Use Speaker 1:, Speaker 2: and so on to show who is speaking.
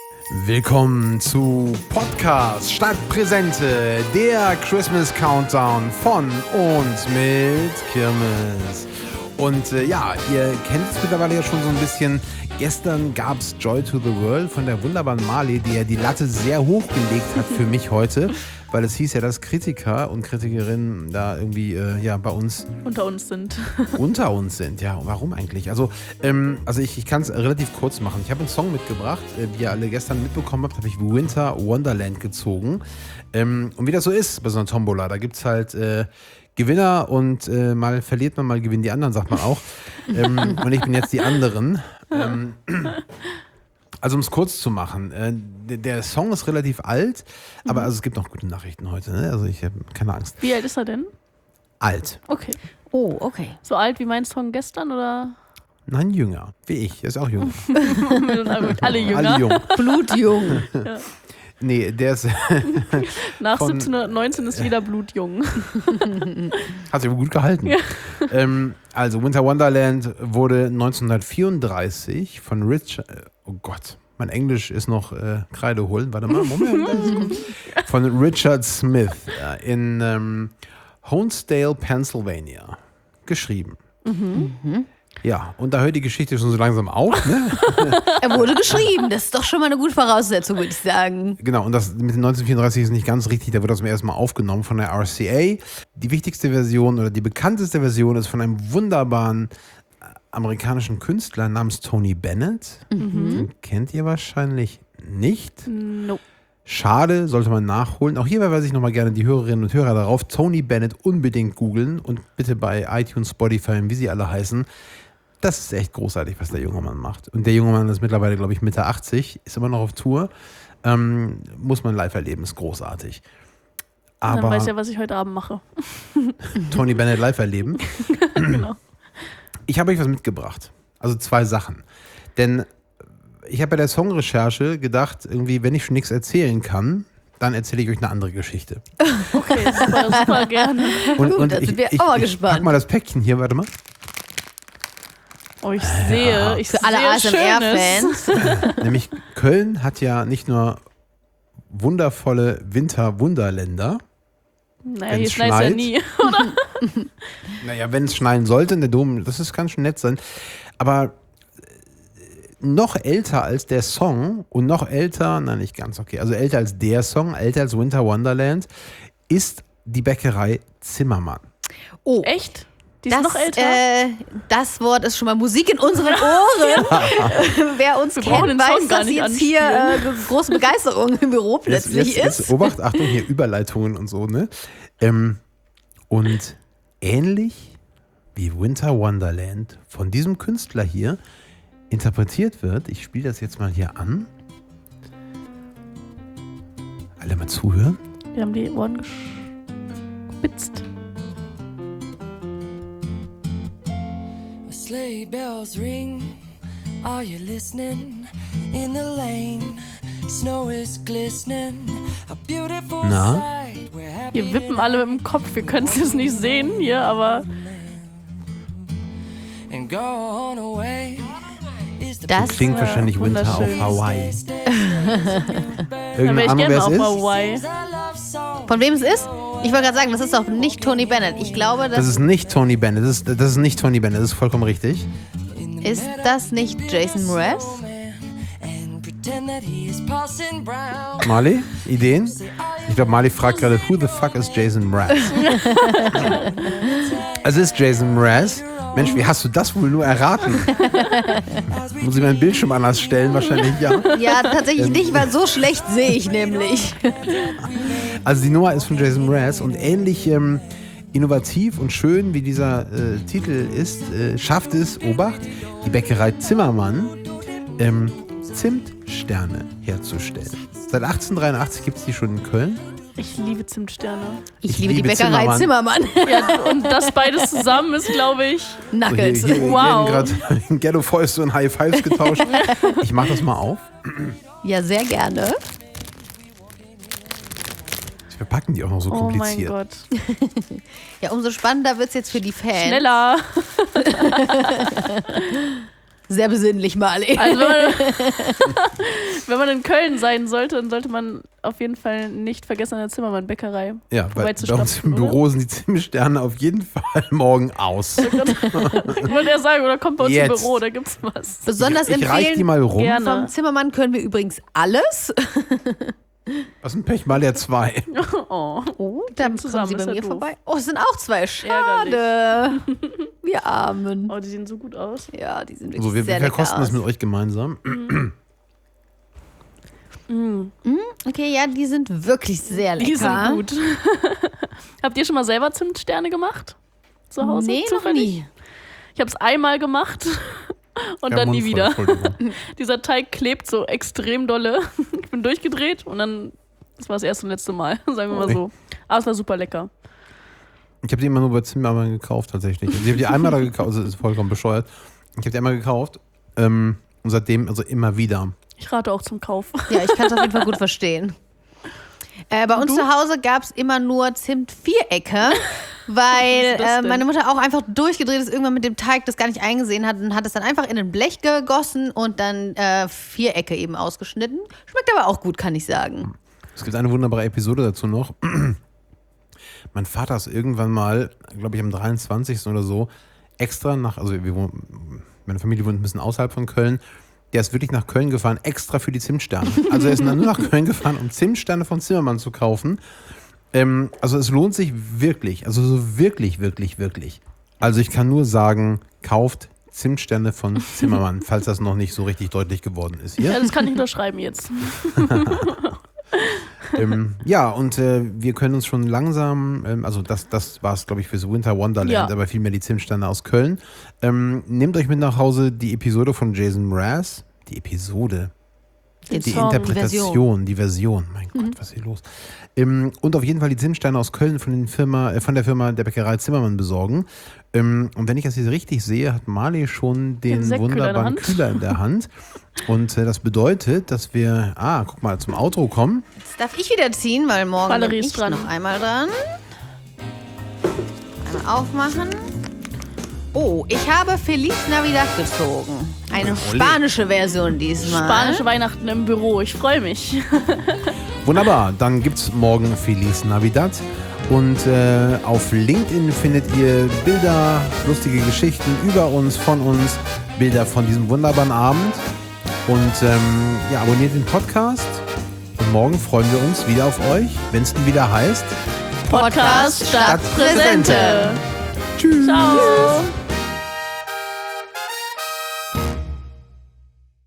Speaker 1: Willkommen zu Podcast Stadtpräsente, der Christmas Countdown von und mit Kirmes. Und ihr kennt es mittlerweile ja schon so ein bisschen. Gestern gab es Joy to the World von der wunderbaren Marley, die ja die Latte sehr hoch gelegt hat für mich heute, weil es hieß ja, dass Kritiker und Kritikerinnen da irgendwie bei uns
Speaker 2: unter uns sind.
Speaker 1: Unter uns sind, ja. Warum eigentlich? Also ich kann es relativ kurz machen. Ich habe einen Song mitgebracht, wie ihr alle gestern mitbekommen habt, habe ich Winter Wonderland gezogen. Und wie das so ist bei so einer Tombola, da gibt es halt Gewinner und mal verliert man, mal gewinnen die anderen, sagt man auch. Und ich bin jetzt die anderen. Also um es kurz zu machen, der Song ist relativ alt, aber also es gibt noch gute Nachrichten heute, ne? Also ich habe keine Angst.
Speaker 2: Wie alt ist er denn?
Speaker 1: Alt.
Speaker 2: Okay.
Speaker 3: Oh, okay.
Speaker 2: So alt wie mein Song gestern, oder?
Speaker 1: Nein, jünger. Wie ich. Er ist auch jünger.
Speaker 2: Alle jünger.
Speaker 1: Alle jung.
Speaker 3: Blutjung.
Speaker 2: Ja.
Speaker 1: Nee, der ist...
Speaker 2: Nach 1719 ist jeder blutjung.
Speaker 1: Hat sich aber gut gehalten. Ja. Also Winter Wonderland wurde 1934 von Richard... Oh Gott, mein Englisch ist noch Kreide holen. Warte mal, Moment. Von Richard Smith in Honesdale, Pennsylvania geschrieben. Mhm. Ja, und da hört die Geschichte schon so langsam auf. Ne?
Speaker 3: Er wurde geschrieben, das ist doch schon mal eine gute Voraussetzung, würde ich sagen.
Speaker 1: Genau, und das mit den 1934 ist nicht ganz richtig, da wird das zum ersten Mal aufgenommen von der RCA. Die wichtigste Version oder die bekannteste Version ist von einem wunderbaren amerikanischen Künstler namens Tony Bennett. Den kennt ihr wahrscheinlich nicht.
Speaker 2: Nope.
Speaker 1: Schade, sollte man nachholen. Auch hier verweise ich nochmal gerne die Hörerinnen und Hörer darauf. Tony Bennett unbedingt googeln und bitte bei iTunes, Spotify und wie sie alle heißen. Das ist echt großartig, was der junge Mann macht. Und der junge Mann ist mittlerweile, glaube ich, Mitte 80, ist immer noch auf Tour. Muss man live erleben, ist großartig. Aber
Speaker 2: dann weiß ja, was ich heute Abend mache.
Speaker 1: Tony Bennett live erleben.
Speaker 2: Genau.
Speaker 1: Ich habe euch was mitgebracht. Also 2 Sachen. Denn ich habe bei der Songrecherche gedacht, irgendwie, wenn ich schon nichts erzählen kann, dann erzähle ich euch eine andere Geschichte.
Speaker 2: Okay, super gerne.
Speaker 1: Und
Speaker 3: da sind wir auch mal gespannt.
Speaker 1: Pack mal das Päckchen hier, warte mal.
Speaker 2: Oh, ich sehe
Speaker 3: Für alle ASMR-Fans.
Speaker 1: Nämlich Köln hat ja nicht nur wundervolle Winter-Wunderländer.
Speaker 2: Naja, hier schneit es ja nie, oder?
Speaker 1: Naja, wenn es schneien sollte in der Dom, das kann schon nett sein. Aber noch älter als der Song und noch älter, nein, nicht ganz, okay, also älter als der Song, älter als Winter Wonderland, ist die Bäckerei Zimmermann.
Speaker 3: Oh,
Speaker 2: echt? Die ist noch älter?
Speaker 3: Das Wort ist schon mal Musik in unseren Ohren. Wer uns kennt, weiß, dass jetzt hier große Begeisterung im Büro plötzlich ist.
Speaker 1: Jetzt Obacht, Achtung, hier Überleitungen und so, ne? Und ähnlich wie Winter Wonderland von diesem Künstler hier interpretiert wird, ich spiele das jetzt mal hier an. Alle mal zuhören.
Speaker 2: Wir haben die Ohren gespitzt.
Speaker 4: Sleigh bells ring, are you listening? In the lane, snow is glistening, a beautiful sight.
Speaker 2: Hier wippen alle mit dem Kopf, wir können es jetzt nicht sehen hier, aber
Speaker 3: das
Speaker 1: klingt wahrscheinlich Winter auf Hawaii.
Speaker 2: Irgendeine Ahnung, wer es ist?
Speaker 3: Hawaii. Von wem es ist? Ich wollte gerade sagen, das ist doch nicht Tony Bennett. Ich glaube,
Speaker 1: das ist nicht Tony Bennett. Das ist nicht Tony Bennett. Das ist vollkommen richtig.
Speaker 3: Ist das nicht Jason Mraz?
Speaker 1: Marley, Ideen? Ich glaube, Marley fragt gerade, who the fuck is Jason Mraz? Also ist Jason Mraz. Mensch, wie hast du das wohl nur erraten? Muss ich meinen Bildschirm anders stellen? Wahrscheinlich ja.
Speaker 3: Ja, tatsächlich nicht, weil so schlecht sehe ich nämlich.
Speaker 1: Also die Nummer ist von Jason Mraz und ähnlich innovativ und schön wie dieser Titel ist, schafft es, Obacht, die Bäckerei Zimmermann Zimtsterne herzustellen. Seit 1883 gibt es die schon in Köln.
Speaker 2: Ich liebe Zimtsterne.
Speaker 3: Ich liebe die Bäckerei Zimmermann.
Speaker 2: Ja, und das beides zusammen ist, glaube ich,
Speaker 3: Knuckles.
Speaker 1: So, hier
Speaker 2: wow.
Speaker 1: werden gerade in Ghetto Fäuste und High Fives getauscht. Ich mache das mal auf.
Speaker 3: Ja, sehr gerne.
Speaker 1: Sie verpacken die auch noch so kompliziert.
Speaker 2: Oh mein Gott.
Speaker 3: Ja, umso spannender wird es jetzt für die Fans.
Speaker 2: Schneller.
Speaker 3: Sehr besinnlich, Marley.
Speaker 2: Also wenn man in Köln sein sollte, dann sollte man auf jeden Fall nicht vergessen, an der Zimmermann-Bäckerei
Speaker 1: Ja, weil bei uns im Büro sind die Zimtsterne auf jeden Fall morgen aus.
Speaker 2: Ich wollte ja sagen, oder kommt bei uns im Büro, da gibt's was.
Speaker 3: Besonders
Speaker 1: ich reich die mal rum.
Speaker 2: Gerne.
Speaker 3: Vom Zimmermann können wir übrigens alles.
Speaker 1: Was ein Pech, mal der 2.
Speaker 3: Oh, dann kommen sie bei mir vorbei. Oh, es sind auch 2. Schade.
Speaker 2: Ärgerlich.
Speaker 3: Wir Armen.
Speaker 2: Oh, die sehen so gut aus.
Speaker 3: Ja, die sind wirklich
Speaker 1: So, wir
Speaker 3: sehr lecker
Speaker 1: verkosten das
Speaker 3: aus.
Speaker 1: mit euch gemeinsam.
Speaker 3: Okay, ja, die sind wirklich sehr lecker.
Speaker 2: Die sind gut. Habt ihr schon mal selber Zimtsterne gemacht? Zu Hause?
Speaker 3: Nee, noch nie.
Speaker 2: Ich habe es einmal gemacht und dann nie wieder. Dieser Teig klebt so extrem dolle. Ich bin durchgedreht und dann, das war das erste und letzte Mal, sagen wir mal so. Aber es war super lecker.
Speaker 1: Ich habe die immer nur bei Zimmermann gekauft, tatsächlich. Also ich habe die einmal da gekauft, das ist vollkommen bescheuert. Ich habe die einmal gekauft und seitdem also immer wieder.
Speaker 2: Ich rate auch zum Kauf.
Speaker 3: Ja, ich kann es auf jeden Fall gut verstehen. Bei uns zu Hause gab es immer nur Zimt-Vierecke, weil meine Mutter auch einfach durchgedreht ist, irgendwann mit dem Teig das gar nicht eingesehen hat und hat es dann einfach in ein Blech gegossen und dann Vierecke eben ausgeschnitten. Schmeckt aber auch gut, kann ich sagen.
Speaker 1: Es gibt eine wunderbare Episode dazu noch. Mein Vater ist irgendwann mal, glaube ich am 23. oder so, extra meine Familie wohnt ein bisschen außerhalb von Köln. Der ist wirklich nach Köln gefahren, extra für die Zimtsterne. Also er ist dann nur nach Köln gefahren, um Zimtsterne von Zimmermann zu kaufen. Also es lohnt sich wirklich, also so wirklich, wirklich, wirklich. Also ich kann nur sagen, kauft Zimtsterne von Zimmermann, falls das noch nicht so richtig deutlich geworden ist hier.
Speaker 2: Ja, das kann ich unterschreiben jetzt.
Speaker 1: Ja, und wir können uns schon langsam, also das war es, glaube ich, fürs Winter Wonderland, aber vielmehr die Zimtsterne aus Köln. Nehmt euch mit nach Hause die Episode von Jason Mraz. Die Episode. Die Interpretation, die Version. Mein Gott, was ist hier los? Und auf jeden Fall die Zimtsteine aus Köln von der Firma der Bäckerei Zimmermann besorgen. Und wenn ich das hier richtig sehe, hat Marley schon den wunderbaren Kühler in der Hand. Und das bedeutet, dass wir, guck mal, zum Outro kommen.
Speaker 3: Jetzt darf ich wieder ziehen, weil morgen
Speaker 2: Valerie
Speaker 3: bin
Speaker 2: ist
Speaker 3: ich
Speaker 2: dran.
Speaker 3: noch einmal dran. Einmal aufmachen. Oh, ich habe Feliz Navidad gezogen. Eine spanische Version diesmal.
Speaker 2: Spanische Weihnachten im Büro, ich freue mich.
Speaker 1: Wunderbar, dann gibt's morgen Feliz Navidad. Und auf LinkedIn findet ihr Bilder, lustige Geschichten über uns, von uns, Bilder von diesem wunderbaren Abend. Und abonniert den Podcast. Und morgen freuen wir uns wieder auf euch, wenn es dann wieder heißt
Speaker 2: Podcast statt Präsente.
Speaker 1: Tschüss.
Speaker 2: Ciao.